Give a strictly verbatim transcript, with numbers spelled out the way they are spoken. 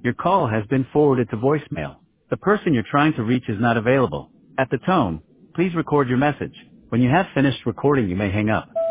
Your call has been forwarded to voicemail. The person you're trying to reach is not available. At the tone, please record your message. When you have finished recording, you may hang up.